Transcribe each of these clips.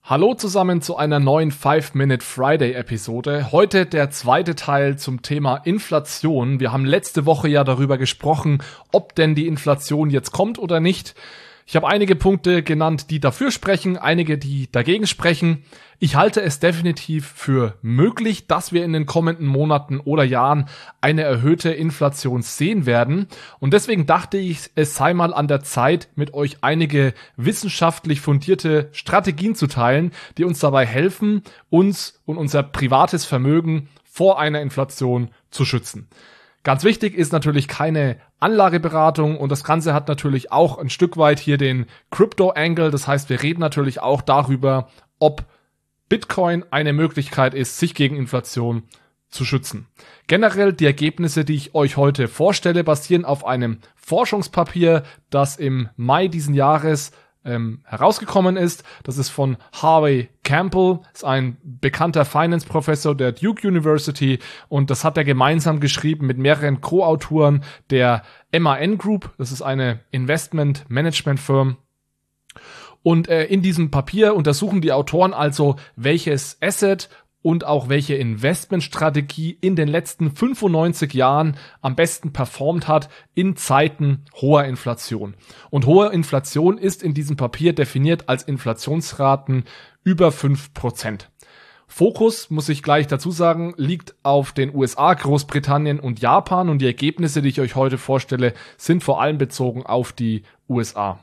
Hallo zusammen zu einer neuen 5-Minute Friday-Episode. Heute der zweite Teil zum Thema Inflation. Wir haben letzte Woche ja darüber gesprochen, ob denn die Inflation jetzt kommt oder nicht. Ich habe einige Punkte genannt, die dafür sprechen, einige, die dagegen sprechen. Ich halte es definitiv für möglich, dass wir in den kommenden Monaten oder Jahren eine erhöhte Inflation sehen werden. Und deswegen dachte ich, es sei mal an der Zeit, mit euch einige wissenschaftlich fundierte Strategien zu teilen, die uns dabei helfen, uns und unser privates Vermögen vor einer Inflation zu schützen. Ganz wichtig ist natürlich keine Anlageberatung und das Ganze hat natürlich auch ein Stück weit hier den Crypto-Angle. Das heißt, wir reden natürlich auch darüber, ob Bitcoin eine Möglichkeit ist, sich gegen Inflation zu schützen. Generell die Ergebnisse, die ich euch heute vorstelle, basieren auf einem Forschungspapier, das im Mai diesen Jahres herausgekommen ist. Das ist von Harvey Campbell, ist ein bekannter Finance-Professor der Duke University und das hat er gemeinsam geschrieben mit mehreren Co-Autoren der MAN Group. Das ist eine Investment-Management-Firm. Und in diesem Papier untersuchen die Autoren also, welches Asset und auch welche Investmentstrategie in den letzten 95 Jahren am besten performt hat in Zeiten hoher Inflation. Und hohe Inflation ist in diesem Papier definiert als Inflationsraten über 5%. Fokus, muss ich gleich dazu sagen, liegt auf den USA, Großbritannien und Japan und die Ergebnisse, die ich euch heute vorstelle, sind vor allem bezogen auf die USA.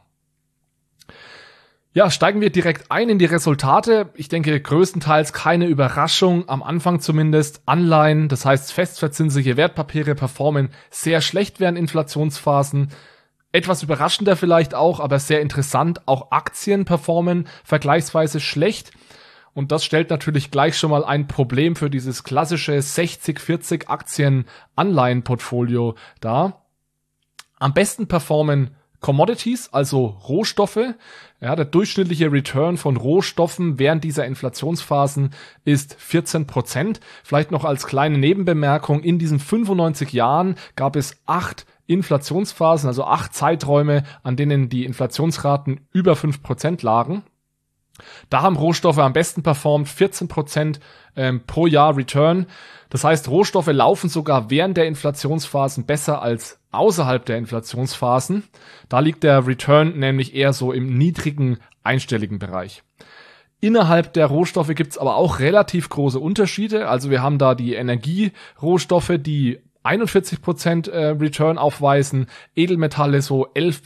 Ja, steigen wir direkt ein in die Resultate. Ich denke, größtenteils keine Überraschung, am Anfang zumindest. Anleihen, das heißt festverzinsliche Wertpapiere, performen sehr schlecht während Inflationsphasen. Etwas überraschender vielleicht auch, aber sehr interessant, auch Aktien performen vergleichsweise schlecht. Und das stellt natürlich gleich schon mal ein Problem für dieses klassische 60-40 Aktien-Anleihen-Portfolio dar. Am besten performen Commodities, also Rohstoffe. Ja, der durchschnittliche Return von Rohstoffen während dieser Inflationsphasen ist 14%. Vielleicht noch als kleine Nebenbemerkung, in diesen 95 Jahren gab es 8 Inflationsphasen, also 8 Zeiträume, an denen die Inflationsraten über 5% lagen. Da haben Rohstoffe am besten performt, 14% pro Jahr Return. Das heißt, Rohstoffe laufen sogar während der Inflationsphasen besser als außerhalb der Inflationsphasen. Da liegt der Return nämlich eher so im niedrigen einstelligen Bereich. Innerhalb der Rohstoffe gibt's aber auch relativ große Unterschiede. Also wir haben da die Energierohstoffe, die 41% Return aufweisen, Edelmetalle so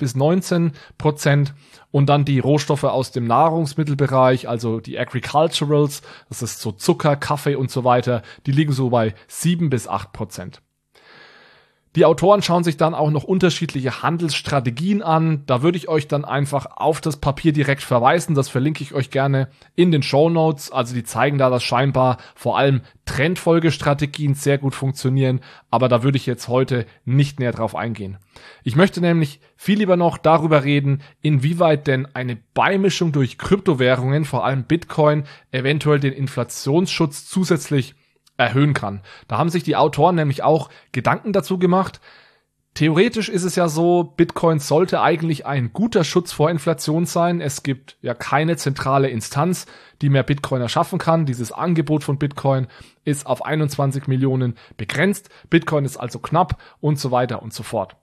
11-19% und dann die Rohstoffe aus dem Nahrungsmittelbereich, also die Agriculturals, das ist so Zucker, Kaffee und so weiter, die liegen so bei 7-8%. Die Autoren schauen sich dann auch noch unterschiedliche Handelsstrategien an. Da würde ich euch dann einfach auf das Papier direkt verweisen. Das verlinke ich euch gerne in den Shownotes. Also die zeigen da, dass scheinbar vor allem Trendfolgestrategien sehr gut funktionieren. Aber da würde ich jetzt heute nicht näher drauf eingehen. Ich möchte nämlich viel lieber noch darüber reden, inwieweit denn eine Beimischung durch Kryptowährungen, vor allem Bitcoin, eventuell den Inflationsschutz zusätzlich erhöhen kann. Da haben sich die Autoren nämlich auch Gedanken dazu gemacht. Theoretisch ist es ja so, Bitcoin sollte eigentlich ein guter Schutz vor Inflation sein. Es gibt ja keine zentrale Instanz, die mehr Bitcoin erschaffen kann. Dieses Angebot von Bitcoin ist auf 21 Millionen begrenzt. Bitcoin ist also knapp und so weiter und so fort.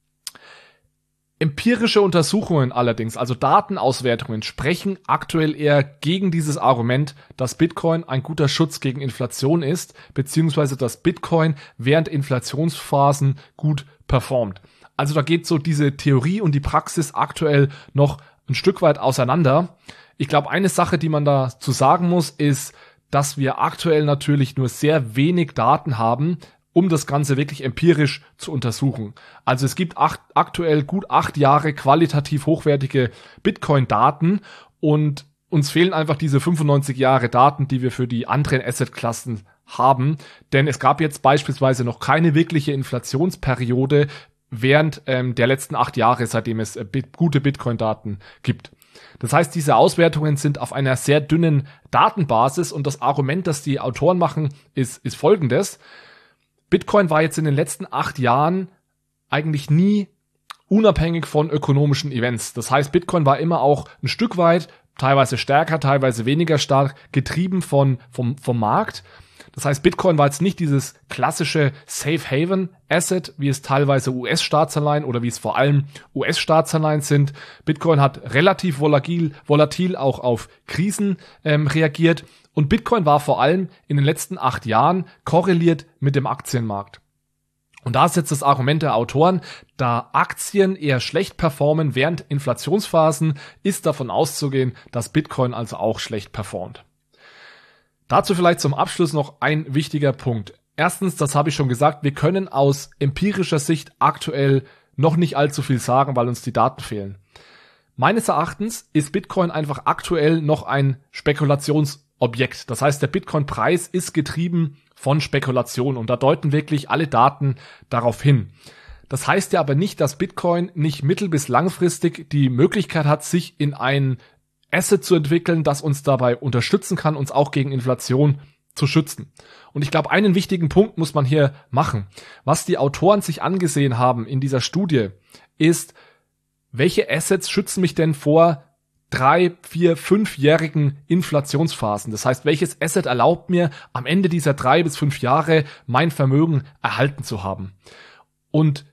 Empirische Untersuchungen allerdings, also Datenauswertungen, sprechen aktuell eher gegen dieses Argument, dass Bitcoin ein guter Schutz gegen Inflation ist, beziehungsweise dass Bitcoin während Inflationsphasen gut performt. Also da geht so diese Theorie und die Praxis aktuell noch ein Stück weit auseinander. Ich glaube, eine Sache, die man dazu sagen muss, ist, dass wir aktuell natürlich nur sehr wenig Daten haben, um das Ganze wirklich empirisch zu untersuchen. Also es gibt aktuell gut 8 Jahre qualitativ hochwertige Bitcoin-Daten und uns fehlen einfach diese 95 Jahre Daten, die wir für die anderen Assetklassen haben. Denn es gab jetzt beispielsweise noch keine wirkliche Inflationsperiode während der letzten 8 Jahre, seitdem es gute Bitcoin-Daten gibt. Das heißt, diese Auswertungen sind auf einer sehr dünnen Datenbasis und das Argument, das die Autoren machen, ist folgendes. Bitcoin war jetzt in den letzten 8 Jahren eigentlich nie unabhängig von ökonomischen Events. Das heißt, Bitcoin war immer auch ein Stück weit teilweise stärker, teilweise weniger stark, getrieben vom Markt. Das heißt, Bitcoin war jetzt nicht dieses klassische Safe Haven Asset, wie es teilweise US-Staatsanleihen oder wie es vor allem US-Staatsanleihen sind. Bitcoin hat relativ volatil auch auf Krisen reagiert. Und Bitcoin war vor allem in den letzten 8 Jahren korreliert mit dem Aktienmarkt. Und da ist jetzt das Argument der Autoren, da Aktien eher schlecht performen während Inflationsphasen, ist davon auszugehen, dass Bitcoin also auch schlecht performt. Dazu vielleicht zum Abschluss noch ein wichtiger Punkt. Erstens, das habe ich schon gesagt, wir können aus empirischer Sicht aktuell noch nicht allzu viel sagen, weil uns die Daten fehlen. Meines Erachtens ist Bitcoin einfach aktuell noch ein Spekulationsobjekt. Das heißt, der Bitcoin-Preis ist getrieben von Spekulation und da deuten wirklich alle Daten darauf hin. Das heißt ja aber nicht, dass Bitcoin nicht mittel- bis langfristig die Möglichkeit hat, sich in ein Asset zu entwickeln, das uns dabei unterstützen kann, uns auch gegen Inflation zu schützen. Und ich glaube, einen wichtigen Punkt muss man hier machen. Was die Autoren sich angesehen haben in dieser Studie, ist, welche Assets schützen mich denn vor 3, 4, 5-jährigen Inflationsphasen? Das heißt, welches Asset erlaubt mir, am Ende dieser 3 bis 5 Jahre mein Vermögen erhalten zu haben? Und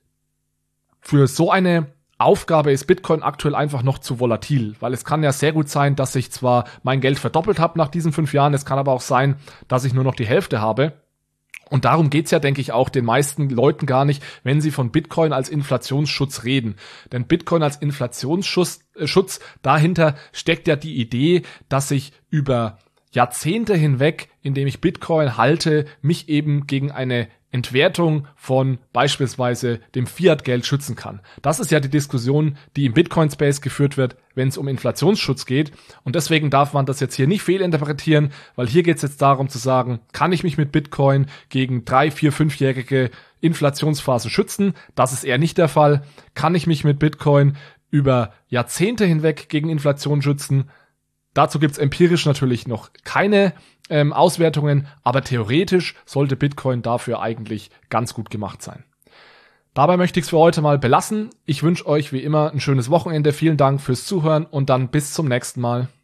für so eine Aufgabe ist Bitcoin aktuell einfach noch zu volatil, weil es kann ja sehr gut sein, dass ich zwar mein Geld verdoppelt habe nach diesen 5 Jahren, es kann aber auch sein, dass ich nur noch die Hälfte habe. Und darum geht's ja, denke ich, auch den meisten Leuten gar nicht, wenn sie von Bitcoin als Inflationsschutz reden. Denn Bitcoin als Inflationsschutz, dahinter steckt ja die Idee, dass ich über Jahrzehnte hinweg, indem ich Bitcoin halte, mich eben gegen eine Entwertung von beispielsweise dem Fiat-Geld schützen kann. Das ist ja die Diskussion, die im Bitcoin-Space geführt wird, wenn es um Inflationsschutz geht. Und deswegen darf man das jetzt hier nicht fehlinterpretieren, weil hier geht es jetzt darum zu sagen, kann ich mich mit Bitcoin gegen 3, 4, 5-jährige Inflationsphase schützen? Das ist eher nicht der Fall. Kann ich mich mit Bitcoin über Jahrzehnte hinweg gegen Inflation schützen? Dazu gibt's empirisch natürlich noch keine Auswertungen, aber theoretisch sollte Bitcoin dafür eigentlich ganz gut gemacht sein. Dabei möchte ich es für heute mal belassen. Ich wünsche euch wie immer ein schönes Wochenende. Vielen Dank fürs Zuhören und dann bis zum nächsten Mal.